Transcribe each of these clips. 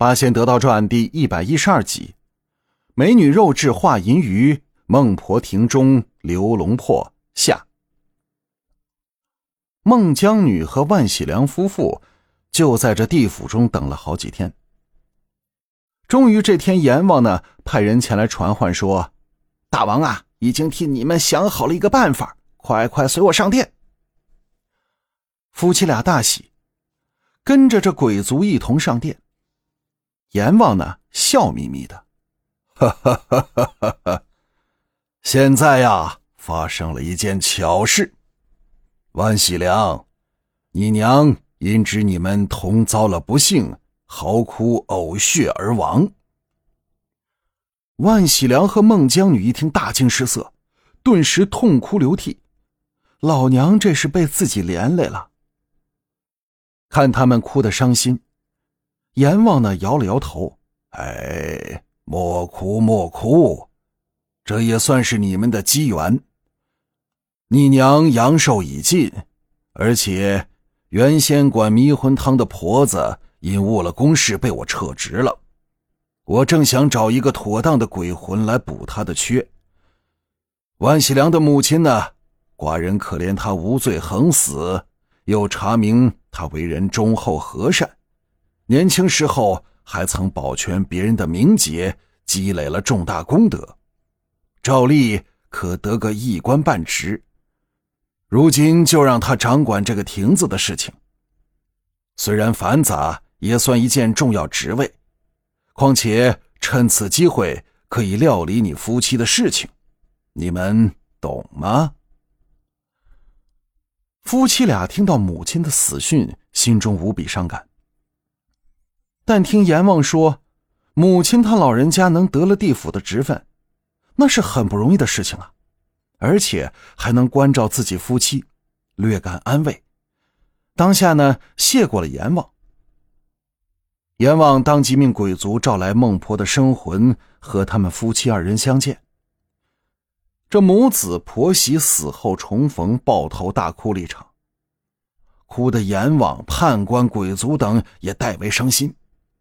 八仙得道传第112集，美女肉质化银鱼，孟婆亭中刘龙破下。孟姜女和万喜良夫妇就在这地府中等了好几天。终于这天，阎王呢派人前来传唤说，大王啊，已经替你们想好了一个办法，快快随我上殿。夫妻俩大喜，跟着这鬼族一同上殿。阎王呢笑眯眯的，哈哈哈哈哈哈！现在呀，发生了一件巧事。万喜良，你娘因知你们同遭了不幸，嚎哭呕血而亡。万喜良和孟姜女一听大惊失色，顿时痛哭流涕。老娘这是被自己连累了。看他们哭得伤心，阎王呢摇了摇头，莫哭莫哭，这也算是你们的机缘。你娘阳寿已尽，而且原先管迷魂汤的婆子因误了公事被我撤职了，我正想找一个妥当的鬼魂来补她的缺。万喜良的母亲呢，寡人可怜她无罪横死，又查明她为人忠厚和善，年轻时候还曾保全别人的名节，积累了重大功德，照例可得个一官半职。如今就让他掌管这个亭子的事情，虽然繁杂，也算一件重要职位，况且趁此机会可以料理你夫妻的事情，你们懂吗？夫妻俩听到母亲的死讯，心中无比伤感。但听阎王说，母亲她老人家能得了地府的职分，那是很不容易的事情啊，而且还能关照自己夫妻，略感安慰。当下呢，谢过了阎王。阎王当即命鬼族召来孟婆的生魂和他们夫妻二人相见。这母子婆媳死后重逢，抱头大哭了一场，哭得阎王、判官、鬼族等也代为伤心。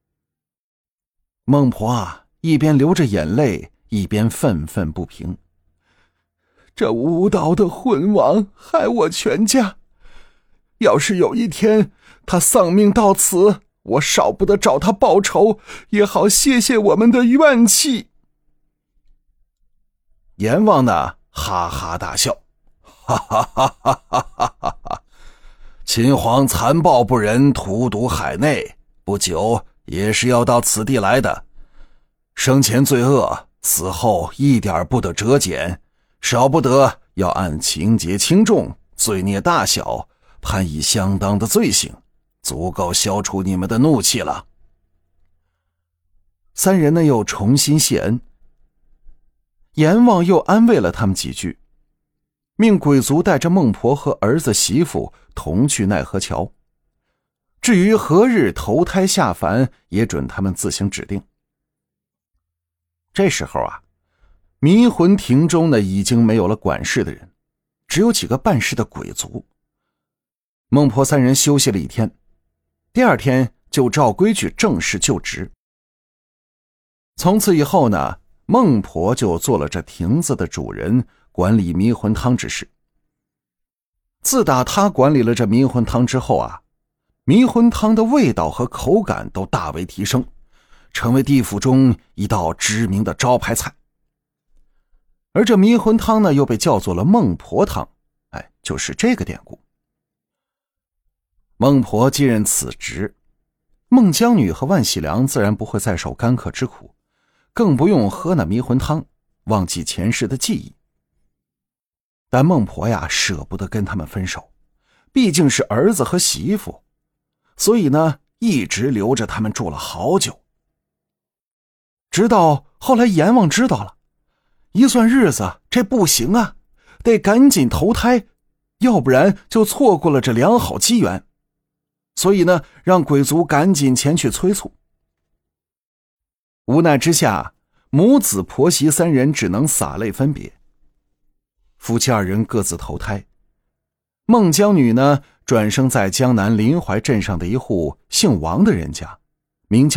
孟婆啊，一边流着眼泪，一边愤愤不平。这无道的魂王害我全家，要是有一天他丧命到此，我少不得找他报仇，也好泄泄我们的怨气。阎王呢哈哈大笑，哈哈哈哈哈哈哈哈！秦皇残暴不仁，荼毒海内，不久也是要到此地来的。生前罪恶，死后一点不得折减，少不得要按情节轻重、罪孽大小判以相当的罪行，足够消除你们的怒气了。三人呢又重新谢恩。阎王又安慰了他们几句，命鬼族带着孟婆和儿子媳妇同去奈何桥。至于何日投胎下凡，也准他们自行指定。这时候啊，迷魂亭中呢已经没有了管事的人，只有几个办事的鬼族。孟婆三人休息了一天，第二天就照规矩正式就职。从此以后呢，孟婆就做了这亭子的主人，管理迷魂汤之事。自打她管理了这迷魂汤之后啊，迷魂汤的味道和口感都大为提升，成为地府中一道知名的招牌菜。而这迷魂汤呢，又被叫做了孟婆汤，就是这个典故。孟婆继任此职，孟姜女和万喜良自然不会再受干渴之苦，更不用喝那迷魂汤，忘记前世的记忆。但孟婆呀，舍不得跟他们分手，毕竟是儿子和媳妇，所以呢，一直留着他们住了好久。直到后来阎王知道了，一算日子，这不行啊，得赶紧投胎，要不然就错过了这良好机缘。所以呢，让鬼族赶紧前去催促。无奈之下，母子婆媳三人只能洒泪分别。夫妻二人各自投胎。孟姜女呢，转生在江南临淮镇上的一户姓王的人家，名叫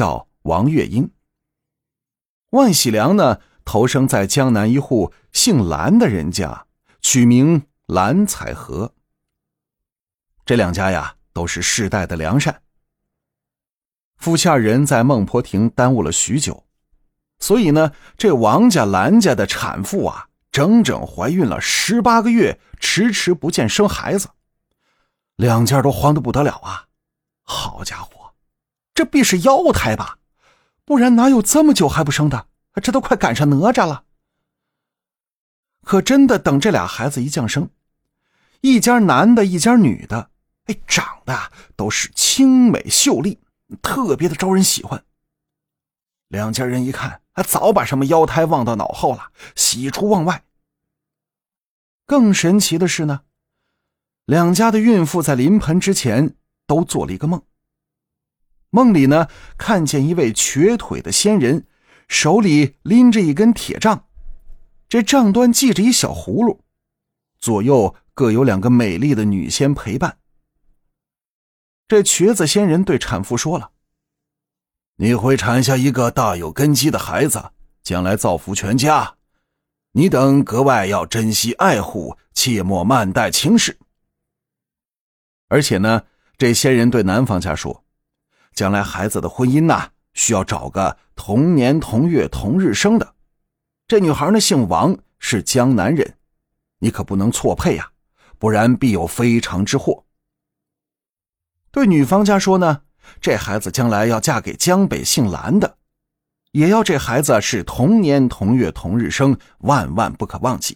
王月英。万喜良呢，投生在江南一户姓蓝的人家，取名蓝采和。这两家呀，都是世代的良善。夫妻二人在孟婆亭耽误了许久，所以呢，这王家蓝家的产妇啊，整整怀孕了18个月，迟迟不见生孩子。两家都慌得不得了啊！好家伙，这必是妖胎吧？不然哪有这么久还不生的？这都快赶上哪吒了。可真的等这俩孩子一降生，一家男的一家女的，长得都是清美秀丽，特别的招人喜欢。两家人一看，早把什么妖胎忘到脑后了，喜出望外。更神奇的是呢，两家的孕妇在临盆之前都做了一个梦。梦里呢，看见一位瘸腿的仙人，手里拎着一根铁杖，这杖端系着一小葫芦，左右各有2个美丽的女仙陪伴。这瘸子仙人对产妇说了：你会产下一个大有根基的孩子，将来造福全家，你等格外要珍惜爱护，切莫慢待情事。而且呢，这仙人对男方家说，将来孩子的婚姻呐，需要找个同年同月同日生的。这女孩呢姓王，是江南人，你可不能错配呀，不然必有非常之祸。对女方家说呢，这孩子将来要嫁给江北姓蓝的，也要这孩子是同年同月同日生，万万不可忘记。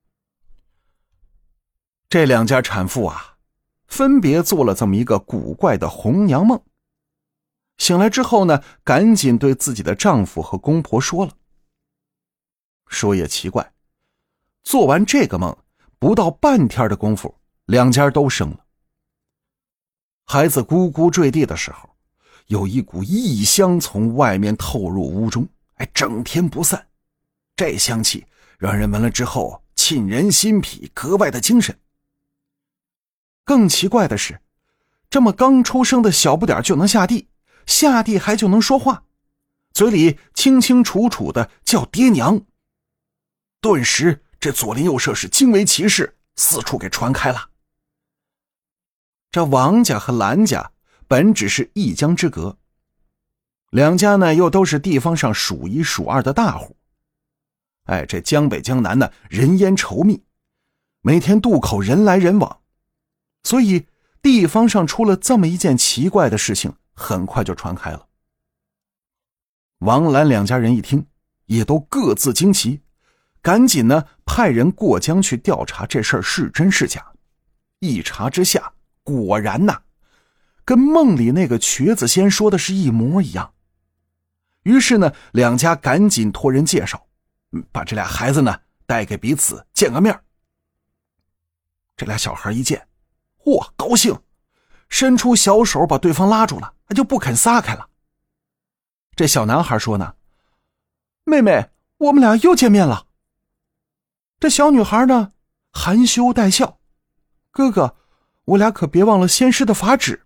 这两家产妇啊，分别做了这么一个古怪的红娘梦。醒来之后呢，赶紧对自己的丈夫和公婆说了。说也奇怪，做完这个梦，不到半天的功夫，两家都生了。孩子咕咕坠地的时候，有一股异香从外面透入屋中，整天不散。这香气让人闻了之后沁人心脾，格外的精神。更奇怪的是，这么刚出生的小不点就能下地，下地还就能说话，嘴里清清楚楚的叫爹娘。顿时这左邻右舍是惊为奇事，四处给传开了。这王家和蓝家本只是一江之隔，两家呢又都是地方上数一数二的大户。这江北江南呢人烟稠密，每天渡口人来人往，所以地方上出了这么一件奇怪的事情，很快就传开了。王蓝两家人一听，也都各自惊奇，赶紧呢派人过江去调查这事儿是真是假。一查之下，果然呐，跟梦里那个瘸子仙说的是一模一样。于是呢，两家赶紧托人介绍，把这俩孩子呢带给彼此见个面。这俩小孩一见，嚯，高兴，伸出小手把对方拉住了，就不肯撒开了。这小男孩说呢，妹妹，我们俩又见面了。这小女孩呢含羞带笑，哥哥，我俩可别忘了先师的法旨。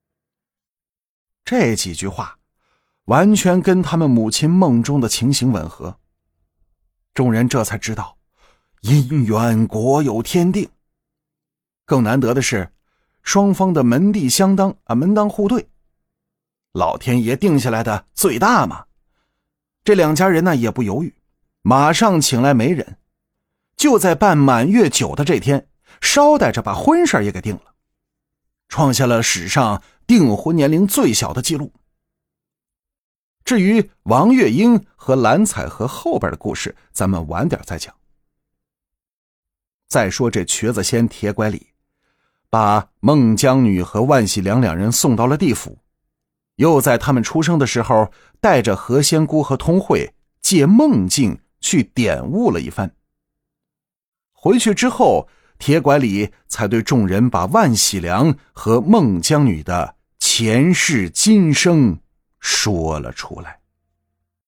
这几句话完全跟他们母亲梦中的情形吻合。众人这才知道，姻缘果有天定。更难得的是，双方的门第相当门当户对，老天爷定下来的最大嘛。这两家人呢也不犹豫，马上请来媒人，就在办满月酒的这天，捎带着把婚事也给定了，创下了史上订婚年龄最小的记录。至于王月英和蓝采和后边的故事，咱们晚点再讲。再说这瘸子仙铁拐李把孟姜女和万喜良两人送到了地府，又在他们出生的时候带着何仙姑和通慧借梦境去点悟了一番。回去之后，铁拐李才对众人把万喜良和孟姜女的前世今生说了出来。